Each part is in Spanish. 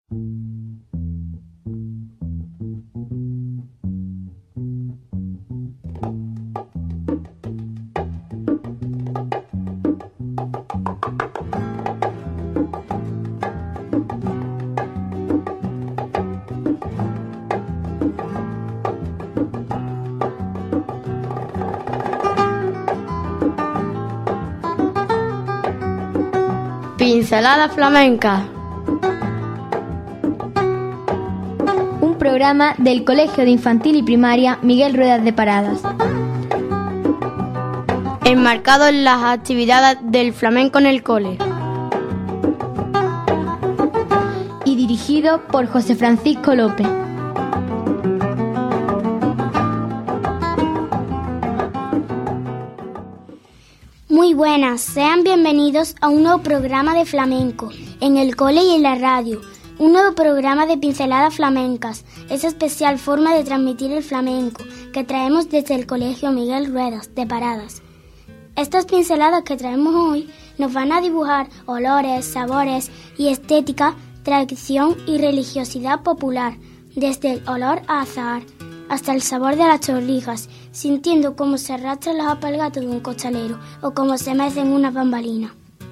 Pincelada Flamenca. Un programa del Colegio de Infantil y Primaria Miguel Ruedas de Paradas. Enmarcado en las actividades del flamenco en el cole. Y dirigido por José Francisco López. Muy buenas, sean bienvenidos a un nuevo programa de flamenco en el cole y en la radio. Un nuevo programa de pinceladas flamencas, esa especial forma de transmitir el flamenco que traemos desde el Colegio Miguel Ruedas de Paradas. Estas pinceladas que traemos hoy nos van a dibujar olores, sabores y estética, tradición y religiosidad popular, desde el olor a azahar hasta el sabor de las torrijas, sintiendo cómo se arrastran los alpargatas de un costalero o cómo se mecen unas bambalinas.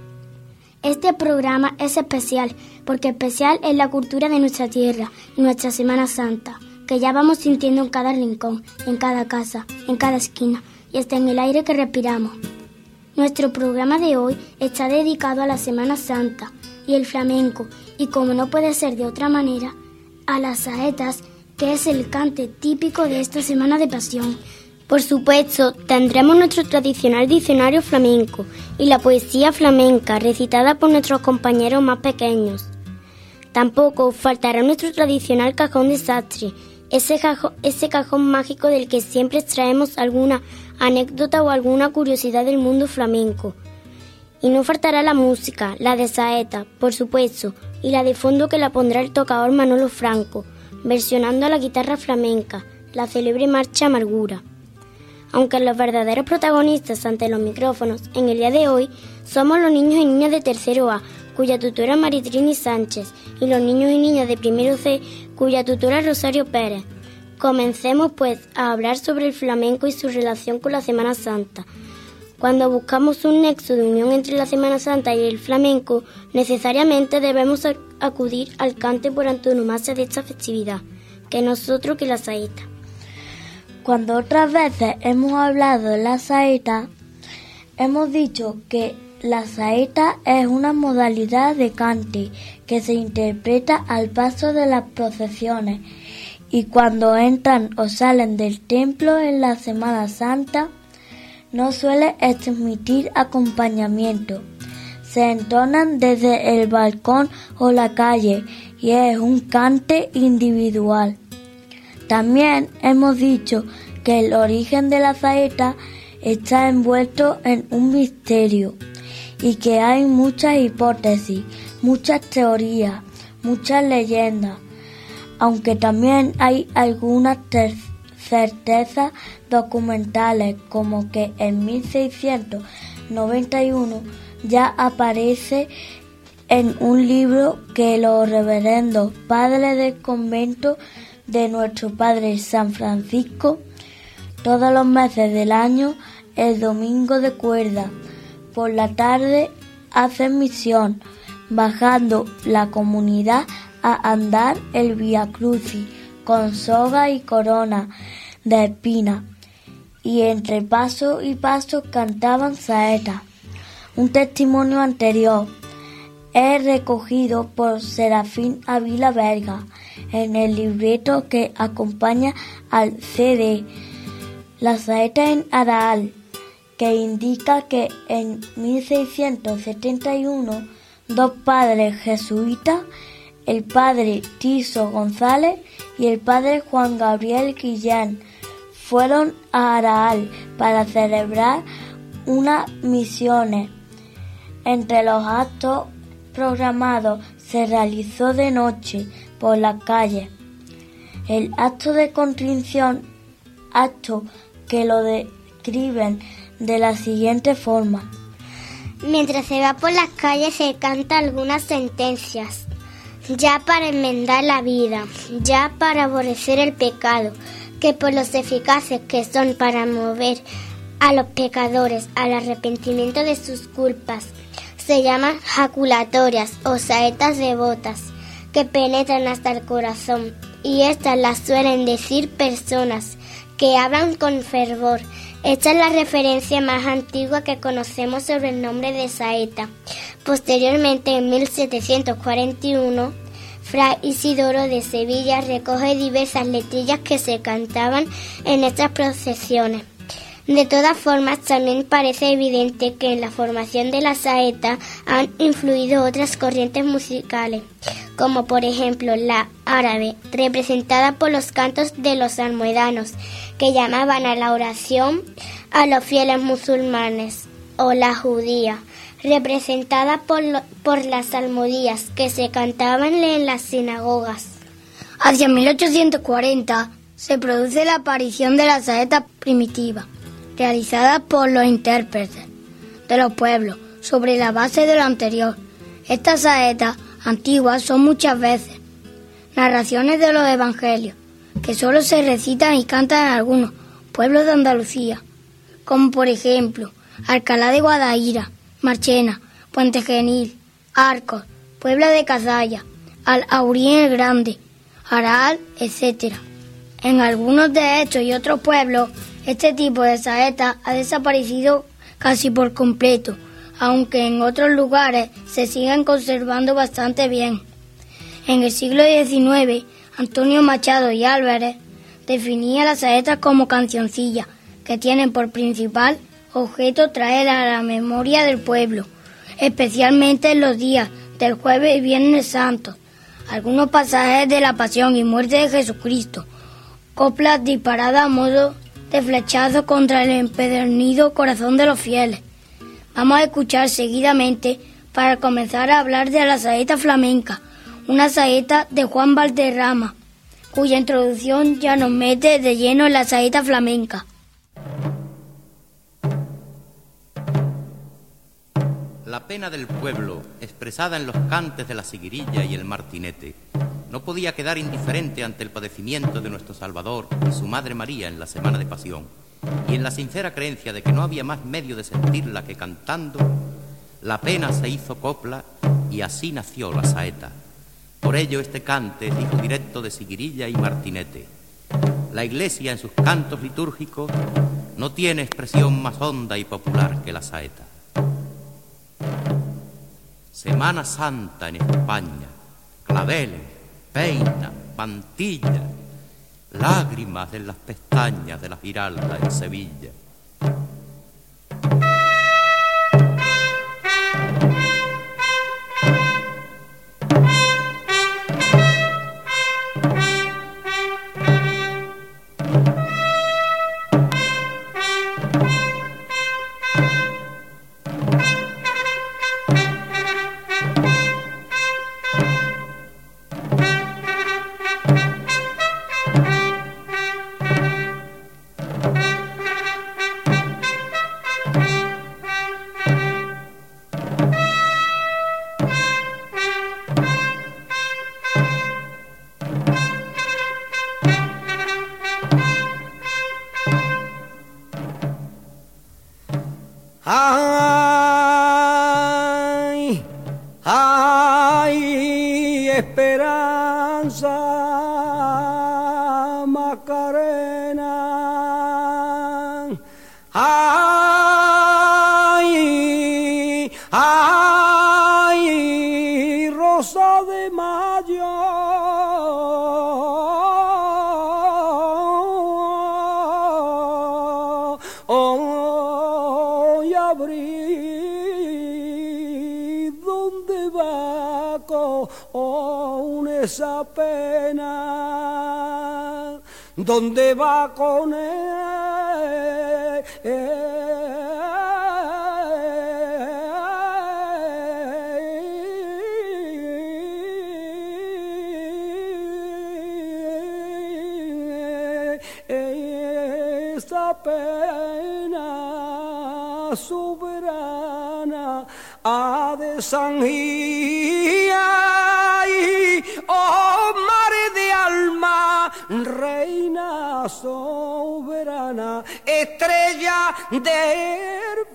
Este programa es especial porque especial es la cultura de nuestra tierra y nuestra Semana Santa, que ya vamos sintiendo en cada rincón, en cada casa, en cada esquina y hasta en el aire que respiramos. Nuestro programa de hoy está dedicado a la Semana Santa y el flamenco y, como no puede ser de otra manera, a las saetas, que es el cante típico de esta Semana de Pasión. Por supuesto, tendremos nuestro tradicional diccionario flamenco y la poesía flamenca recitada por nuestros compañeros más pequeños. Tampoco faltará nuestro tradicional cajón de sastre, ese cajón mágico del que siempre extraemos alguna anécdota o alguna curiosidad del mundo flamenco. Y no faltará la música, la de saeta, por supuesto, y la de fondo que la pondrá el tocador Manolo Franco, versionando a la guitarra flamenca, la célebre marcha Amargura. Aunque los verdaderos protagonistas ante los micrófonos en el día de hoy somos los niños y niñas de tercero A, cuya tutora es Maritrini Sánchez, y los niños y niñas de primero C, cuya tutora es Rosario Pérez. Comencemos pues a hablar sobre el flamenco y su relación con la Semana Santa. Cuando buscamos un nexo de unión entre la Semana Santa y el flamenco, necesariamente debemos acudir al cante por antonomasia de esta festividad, que no es otro que la saeta. Cuando otras veces hemos hablado de la saeta, hemos dicho que la saeta es una modalidad de cante que se interpreta al paso de las procesiones y cuando entran o salen del templo en la Semana Santa no suele transmitir acompañamiento. Se entonan desde el balcón o la calle y es un cante individual. También hemos dicho que el origen de la saeta está envuelto en un misterio y que hay muchas hipótesis, muchas teorías, muchas leyendas, aunque también hay algunas certezas documentales, como que en 1691 ya aparece en un libro que los reverendos padres del convento de nuestro Padre San Francisco, todos los meses del año, el domingo de cuerda, por la tarde hacen misión, bajando la comunidad a andar el Vía Crucis con soga y corona de espina, y entre paso y paso cantaban saetas. Un testimonio anterior es recogido por Serafín Ávila Verga en el libreto que acompaña al CD, La saeta en Araal, que indica que en 1671 dos padres jesuitas, el padre Tiso González y el padre Juan Gabriel Guillén, fueron a Araal para celebrar unas misiones. Entre los actos programados se realizó de noche por las calles el acto de contrición, acto que lo describen de la siguiente forma. Mientras se va por las calles se canta algunas sentencias. ya para enmendar la vida, ya para aborrecer el pecado, que por los eficaces que son para mover a los pecadores al arrepentimiento de sus culpas, se llaman jaculatorias o saetas devotas, que penetran hasta el corazón, y estas las suelen decir personas que hablan con fervor. Esta es la referencia más antigua que conocemos sobre el nombre de saeta. Posteriormente, en 1741, Fray Isidoro de Sevilla recoge diversas letrillas que se cantaban en estas procesiones. De todas formas, también parece evidente que en la formación de la saeta han influido otras corrientes musicales, como por ejemplo la árabe, representada por los cantos de los almoedanos, que llamaban a la oración a los fieles musulmanes, o la judía, representada por las salmodías, que se cantaban en las sinagogas. Hacia 1840 se produce la aparición de la saeta primitiva, realizada por los intérpretes de los pueblos sobre la base de lo anterior. Estas saetas antiguas son muchas veces narraciones de los evangelios, que solo se recitan y cantan en algunos pueblos de Andalucía, como por ejemplo Alcalá de Guadaira, Marchena, Puente Genil, Arcos, Puebla de Cazalla, Alhaurín el Grande, Aral, etc. En algunos de estos y otros pueblos, este tipo de saeta ha desaparecido casi por completo, aunque en otros lugares se siguen conservando bastante bien. En el siglo XIX, Antonio Machado y Álvarez definía las saetas como cancioncillas, que tienen por principal objeto traer a la memoria del pueblo, especialmente en los días del Jueves y Viernes Santos, algunos pasajes de la Pasión y Muerte de Jesucristo, coplas disparadas a modo de flechazo contra el empedernido corazón de los fieles. Vamos a escuchar seguidamente, para comenzar a hablar de la saeta flamenca, una saeta de Juan Valderrama, cuya introducción ya nos mete de lleno en la saeta flamenca. La pena del pueblo, expresada en los cantes de la siguirilla y el martinete, no podía quedar indiferente ante el padecimiento de nuestro Salvador y su Madre María en la Semana de Pasión, y en la sincera creencia de que no había más medio de sentirla que cantando, la pena se hizo copla y así nació la saeta. Por ello este cante es hijo directo de siguirilla y martinete. La Iglesia en sus cantos litúrgicos no tiene expresión más honda y popular que la saeta. Semana Santa en España, claveles, peinas, mantillas, lágrimas en las pestañas de la Giralda en Sevilla. Ay, ay, esperanza, Macarena. Ay, ay, Rosa de Mayo. ¿Dónde va con esa pena? ¿Dónde va con esa pena soberana? A de San Gía, ay, reina soberana, estrella del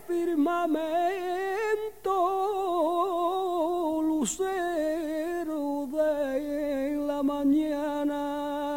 firmamento, lucero de la mañana.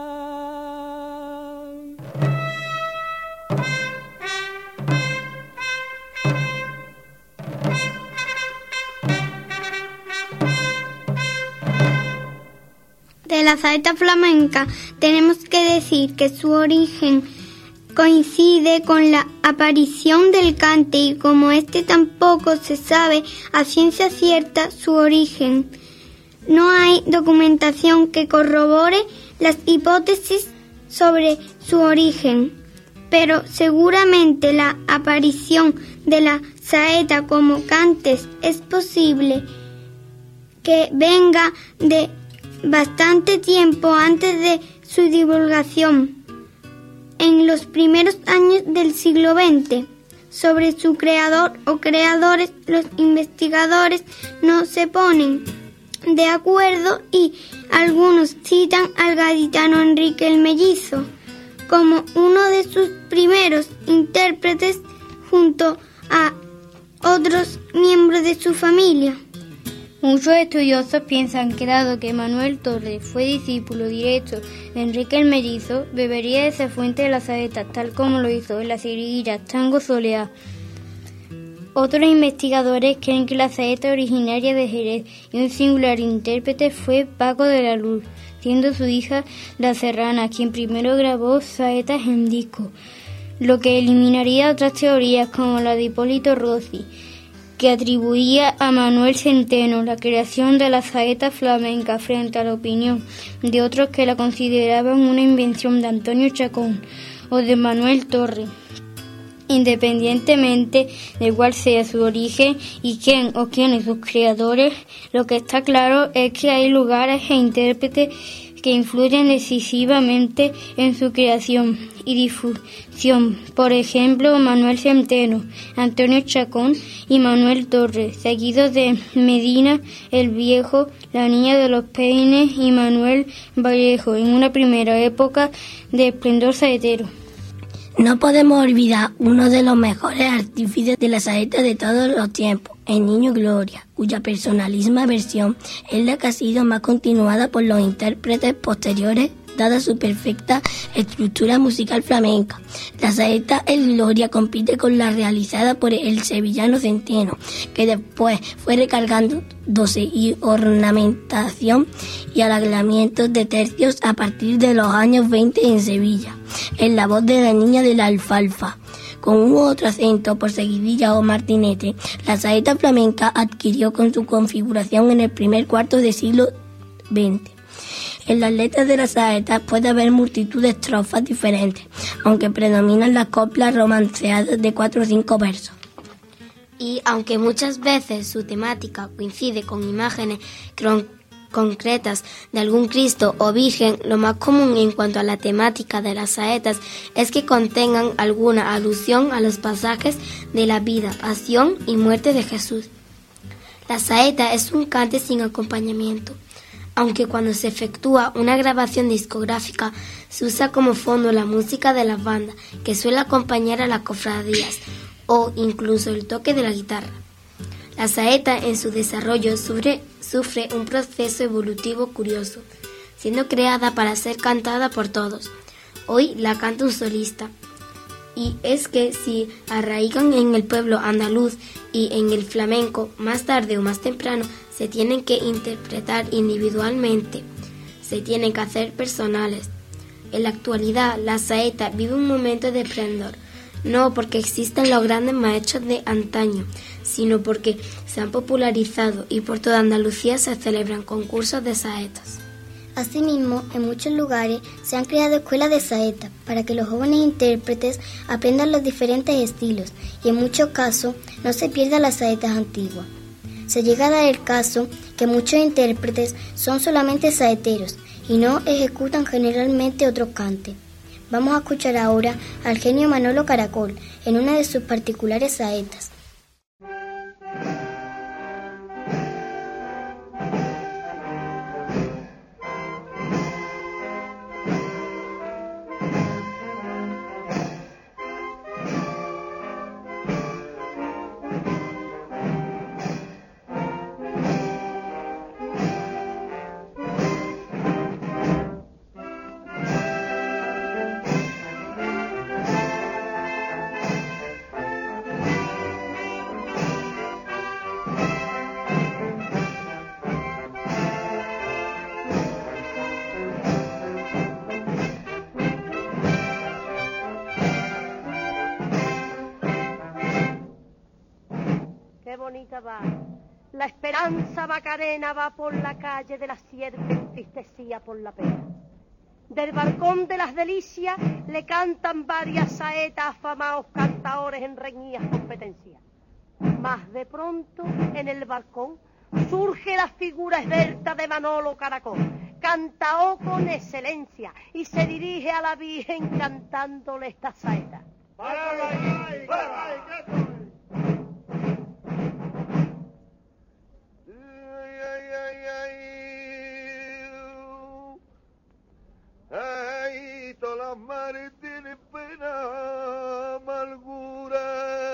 De la saeta flamenca tenemos que decir que su origen coincide con la aparición del cante y como este tampoco se sabe a ciencia cierta su origen, no hay documentación que corrobore las hipótesis sobre su origen, pero seguramente la aparición de la saeta como cantes es posible que venga de bastante tiempo antes de su divulgación, en los primeros años del siglo XX. Sobre su creador o creadores, los investigadores no se ponen de acuerdo y algunos citan al gaditano Enrique el Mellizo como uno de sus primeros intérpretes junto a otros miembros de su familia. Muchos estudiosos piensan que dado que Manuel Torres fue discípulo directo de Enrique el Mellizo, bebería de esa fuente de las saetas, tal como lo hizo en las seguirrillas Tango Soleá. Otros investigadores creen que la saeta originaria de Jerez y un singular intérprete fue Paco de la Luz, siendo su hija La Serrana quien primero grabó saetas en disco, lo que eliminaría otras teorías como la de Hipólito Rossi, que atribuía a Manuel Centeno la creación de la saeta flamenca frente a la opinión de otros que la consideraban una invención de Antonio Chacón o de Manuel Torres. Independientemente de cuál sea su origen y quién o quiénes sus creadores, lo que está claro es que hay lugares e intérpretes que influyen decisivamente en su creación y difusión. Por ejemplo, Manuel Centeno, Antonio Chacón y Manuel Torres, seguidos de Medina el Viejo, La Niña de los Peines y Manuel Vallejo, en una primera época de esplendor saetero. No podemos olvidar uno de los mejores artífices de la saeta de todos los tiempos, el Niño Gloria, cuya personalísima versión es la que ha sido más continuada por los intérpretes posteriores, dada su perfecta estructura musical flamenca. La saeta El Gloria compite con la realizada por el sevillano Centeno, que después fue recargándose y ornamentación y alargamientos de tercios a partir de los años 20 en Sevilla, en la voz de la Niña de la Alfalfa. Con un u otro acento por seguidilla o martinete, la saeta flamenca adquirió con su configuración en el primer cuarto del siglo XX. En las letras de las saetas puede haber multitud de estrofas diferentes, aunque predominan las coplas romanceadas de 4 o 5 versos. Y aunque muchas veces su temática coincide con imágenes concretas de algún Cristo o Virgen, lo más común en cuanto a la temática de las saetas es que contengan alguna alusión a los pasajes de la vida, pasión y muerte de Jesús. La saeta es un cante sin acompañamiento, aunque cuando se efectúa una grabación discográfica se usa como fondo la música de las bandas que suele acompañar a las cofradías o incluso el toque de la guitarra. La saeta en su desarrollo sufre un proceso evolutivo curioso, siendo creada para ser cantada por todos. Hoy la canta un solista, y es que si arraigan en el pueblo andaluz y en el flamenco, más tarde o más temprano se tienen que interpretar individualmente, se tienen que hacer personales. En la actualidad la saeta vive un momento de esplendor, no porque existen los grandes maestros de antaño, sino porque se han popularizado y por toda Andalucía se celebran concursos de saetas. Asimismo, en muchos lugares se han creado escuelas de saeta para que los jóvenes intérpretes aprendan los diferentes estilos y en muchos casos no se pierdan las saetas antiguas. Se llega a dar el caso que muchos intérpretes son solamente saeteros y no ejecutan generalmente otros cantes. Vamos a escuchar ahora al genio Manolo Caracol en una de sus particulares saetas. bonita va. La esperanza Macarena va por la calle de la sierpe entristecida por la pena. Del balcón de las delicias le cantan varias saetas afamados cantadores en reñidas competencias. Mas de pronto en el balcón surge la figura esbelta de Manolo Caracol, cantaó con excelencia y se dirige a la Virgen cantándole esta saeta. Ay, todas las mares tienen pena, amargura.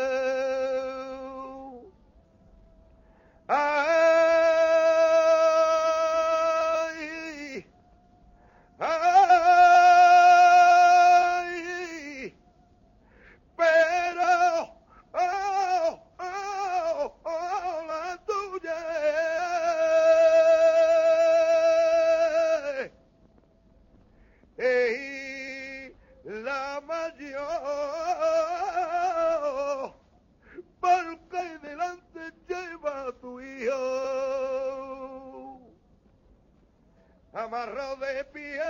Ay, ay, pero, la tuya es la mayor, porque delante lleva a tu hijo, amarrado de pie,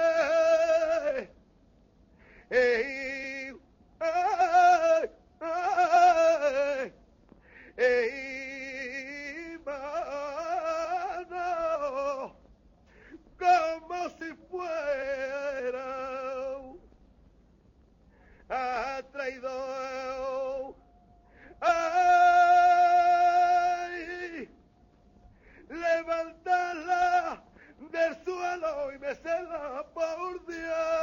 mano, como si fuera a traidor. Ay, levantarla del suelo y mecerla por Dios.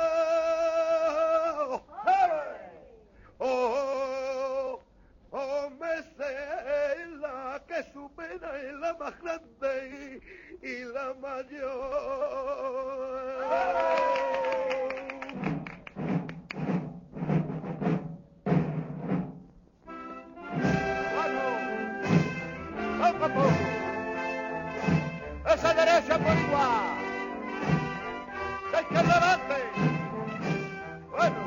Mecerla, que su pena es la más grande y la mayor. Poco a poco, esa derecha por igual, de izquierda adelante, bueno.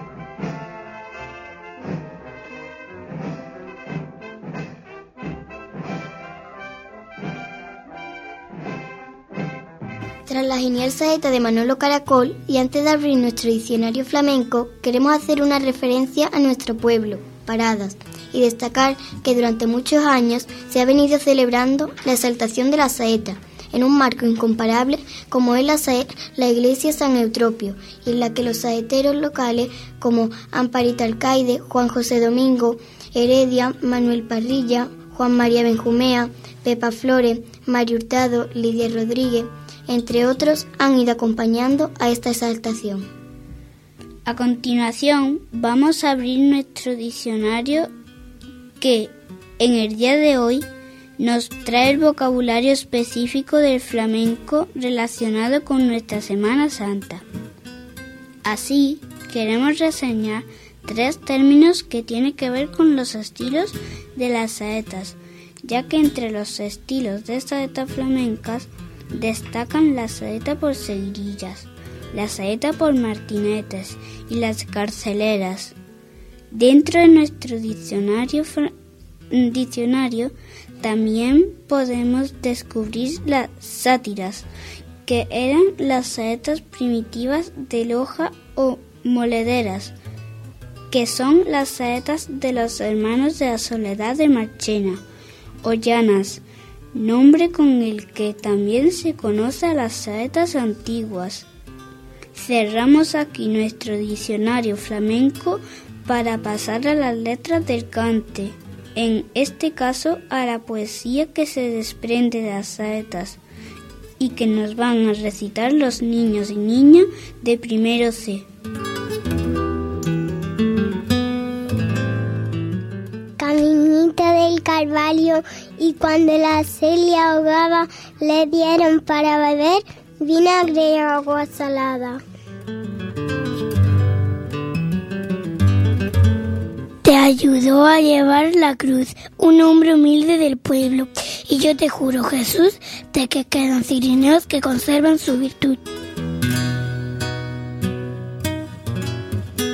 Tras la genial saeta de Manolo Caracol, y antes de abrir nuestro diccionario flamenco, queremos hacer una referencia a nuestro pueblo, Paradas, y destacar que durante muchos años se ha venido celebrando la exaltación de la saeta, en un marco incomparable como es la iglesia San Eutropio, y en la que los saeteros locales como Amparita Alcaide, Juan José Domingo, Heredia, Manuel Parrilla, Juan María Benjumea, Pepa Flores, Mario Hurtado, Lidia Rodríguez, entre otros, han ido acompañando a esta exaltación. A continuación, vamos a abrir nuestro diccionario que, en el día de hoy, nos trae el vocabulario específico del flamenco relacionado con nuestra Semana Santa. Así, queremos reseñar 3 términos que tienen que ver con los estilos de las saetas, ya que entre los estilos de saetas flamencas destacan la saeta por seguirillas, la saeta por martinetes y las carceleras. Dentro de nuestro diccionario también podemos descubrir las sátiras, que eran las saetas primitivas de loja o molederas, que son las saetas de los hermanos de la Soledad de Marchena, o llanas, nombre con el que también se conoce a las saetas antiguas. Cerramos aquí nuestro diccionario flamenco para pasar a las letras del cante, en este caso a la poesía que se desprende de las saetas y que nos van a recitar los niños y niñas de primero C. Caminita del Calvario, y cuando la sed le ahogaba, le dieron para beber vinagre y agua salada. Te ayudó a llevar la cruz, un hombre humilde del pueblo, y yo te juro, Jesús, de que quedan cirineos que conservan su virtud.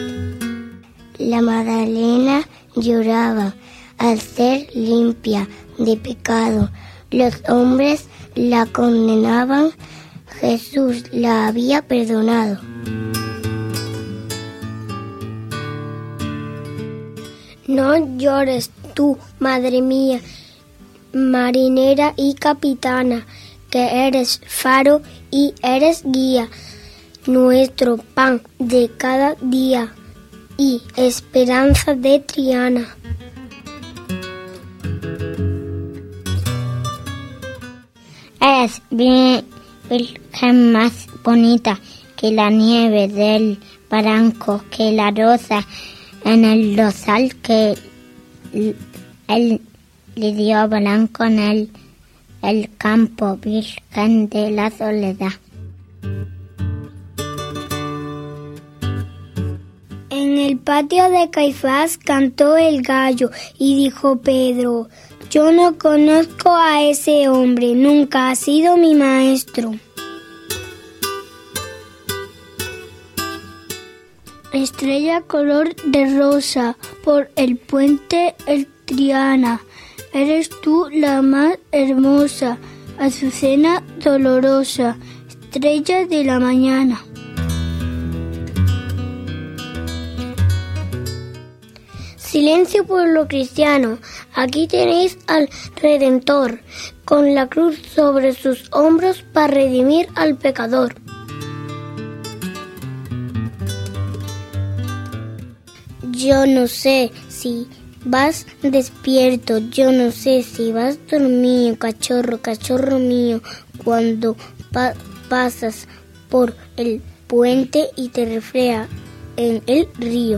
La Magdalena lloraba al ser limpia de pecado. Los hombres la condenaban, Jesús la había perdonado. No llores tú, madre mía, marinera y capitana, que eres faro y eres guía, nuestro pan de cada día y esperanza de Triana. Es bien virgen más bonita que la nieve del barranco, que la rosa en el rosal que el lirio blanco en el campo, virgen de la soledad. En el patio de Caifás cantó el gallo y dijo Pedro: yo no conozco a ese hombre, nunca ha sido mi maestro. Estrella color de rosa, por el puente el Triana, eres tú la más hermosa, azucena dolorosa, estrella de la mañana. Silencio, pueblo cristiano, aquí tenéis al Redentor, con la cruz sobre sus hombros para redimir al pecador. Yo no sé si vas despierto, yo no sé si vas dormido, cachorro, cachorro mío, cuando pasas por el puente y te refleja en el río.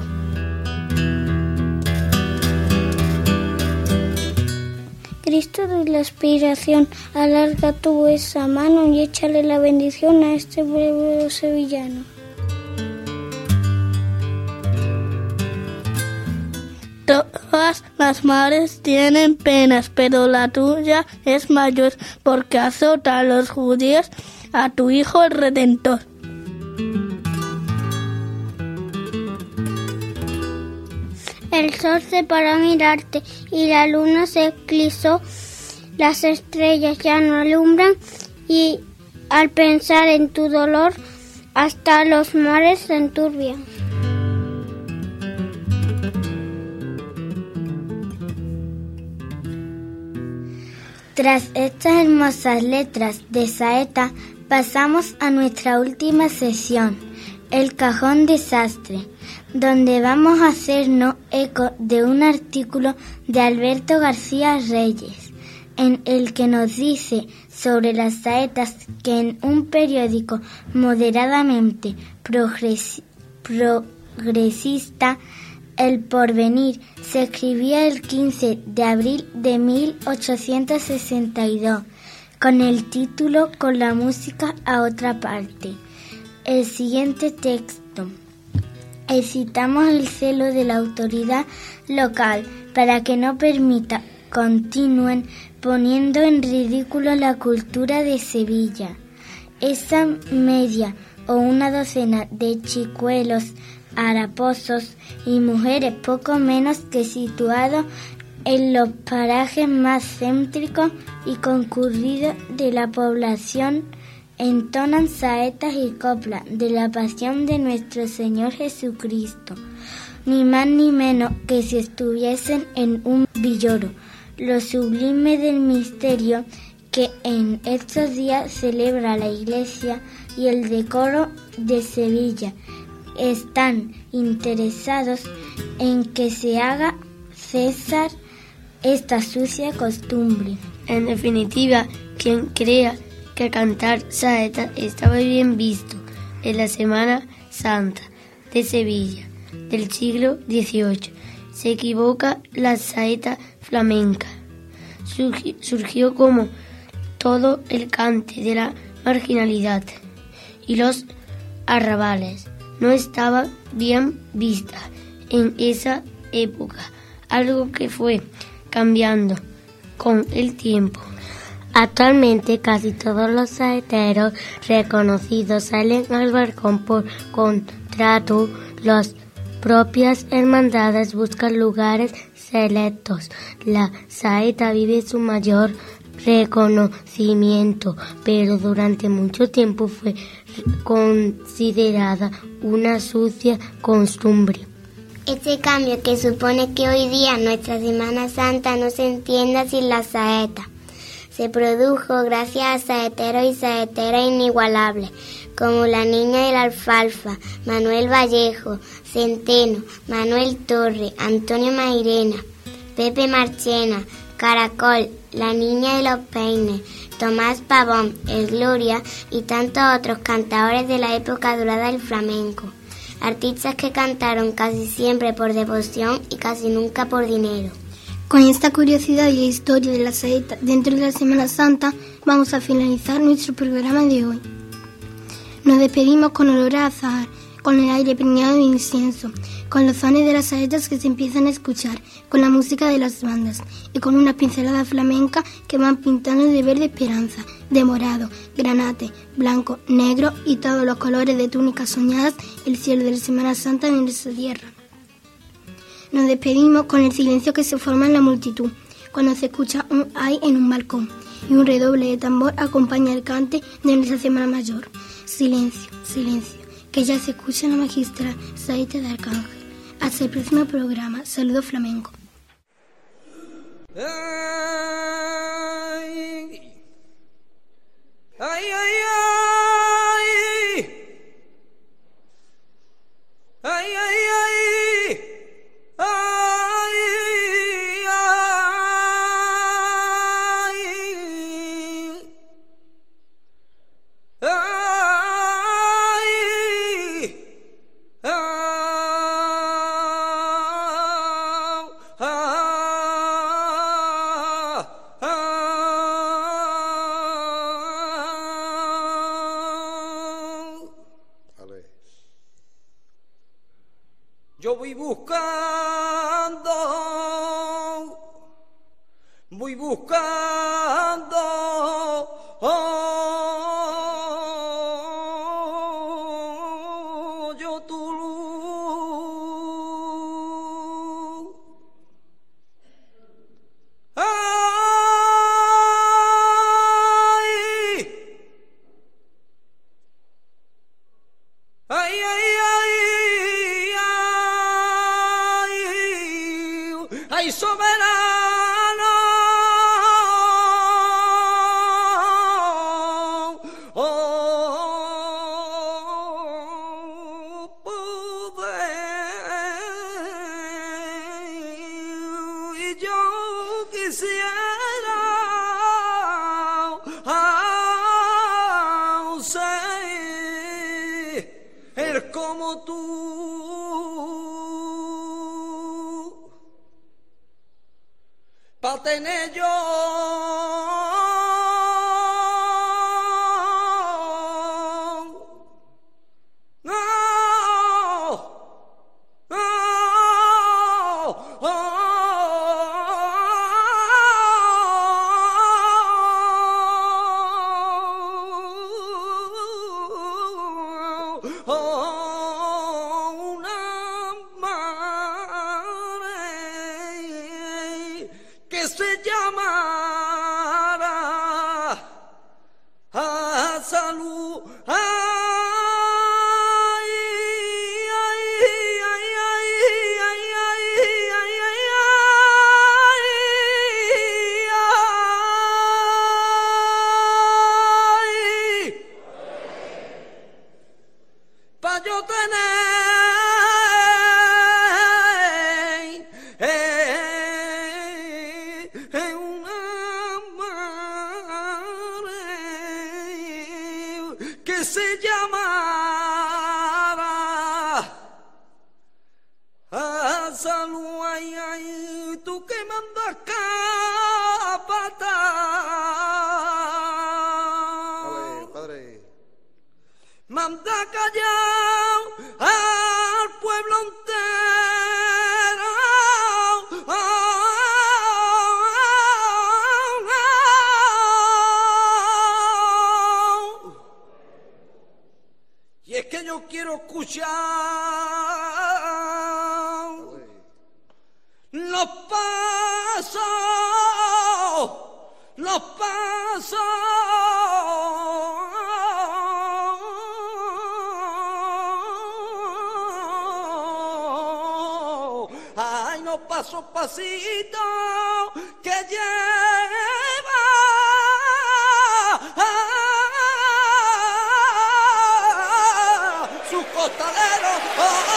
Cristo de la aspiración, alarga tú esa mano y échale la bendición a este pueblo sevillano. Todas las madres tienen penas, pero la tuya es mayor, porque azota a los judíos a tu Hijo el Redentor. El sol se paró a mirarte y la luna se eclipsó, las estrellas ya no alumbran y al pensar en tu dolor hasta los mares se enturbian. Tras estas hermosas letras de saeta pasamos a nuestra última sesión, el cajón desastre, donde vamos a hacernos eco de un artículo de Alberto García Reyes, en el que nos dice sobre las saetas que en un periódico moderadamente progresista, El Porvenir, se escribía el 15 de abril de 1862, con el título Con la música a otra parte. El siguiente texto: excitamos el celo de la autoridad local para que no permita continúen poniendo en ridículo la cultura de Sevilla. Esa media o una docena de chicuelos haraposos y mujeres poco menos que situados en los parajes más céntricos y concurridos de la población entonan saetas y coplas de la pasión de nuestro Señor Jesucristo, ni más ni menos que si estuviesen en un villoro, lo sublime del misterio que en estos días celebra la Iglesia y el decoro de Sevilla. Están interesados en que se haga cesar esta sucia costumbre. En definitiva, quien crea que cantar saeta estaba bien visto en la Semana Santa de Sevilla del siglo XVIII, se equivoca. La saeta flamenca surgió como todo el cante de la marginalidad y los arrabales. No estaba bien vista en esa época, algo que fue cambiando con el tiempo. Actualmente casi todos los saeteros reconocidos salen al balcón por contrato. Las propias hermandades buscan lugares selectos. La saeta vive su mayor reconocimiento, pero durante mucho tiempo fue considerada una sucia costumbre. Este cambio que supone que hoy día nuestra Semana Santa no se entienda sin la saeta, se produjo gracias a saeteros y saeteras inigualables, como la Niña de la Alfalfa, Manuel Vallejo, Centeno, Manuel Torre, Antonio Mairena, Pepe Marchena, Caracol, la Niña de los Peines, Tomás Pavón, el Gloria y tantos otros cantadores de la época dorada del flamenco. Artistas que cantaron casi siempre por devoción y casi nunca por dinero. Con esta curiosidad y historia de la saeta dentro de la Semana Santa, vamos a finalizar nuestro programa de hoy. Nos despedimos con olor a azahar, con el aire preñado de incienso, con los sones de las saetas que se empiezan a escuchar, con la música de las bandas y con unas pinceladas flamencas que van pintando de verde esperanza, de morado, granate, blanco, negro y todos los colores de túnicas soñadas el cielo de la Semana Santa en nuestra tierra. Nos despedimos con el silencio que se forma en la multitud, cuando se escucha un ay en un balcón y un redoble de tambor acompaña el cante de nuestra Semana Mayor. Silencio, silencio, que ya se escucha la magistral saeta de Arcángel. Hasta el próximo programa. Saludos flamenco. Ay, ay, ay, ay, ay, ay, yo voy buscando, yo tu luz. Ay, ay, ay, soberano, poder, y yo quisiera ser como tú. Pa' tener yo una madre que se llamara a salud. Ay, ay, ay, ay, ay, ay, ay, ay, pa' yo tener una madre que se llamara a salud. Ay, ay, tú que mandas capataz, padre, manda callar al pueblo entero. Y es que yo quiero escuchar los pasos, los pasos. Ay, no paso pasito que lleva su costalero.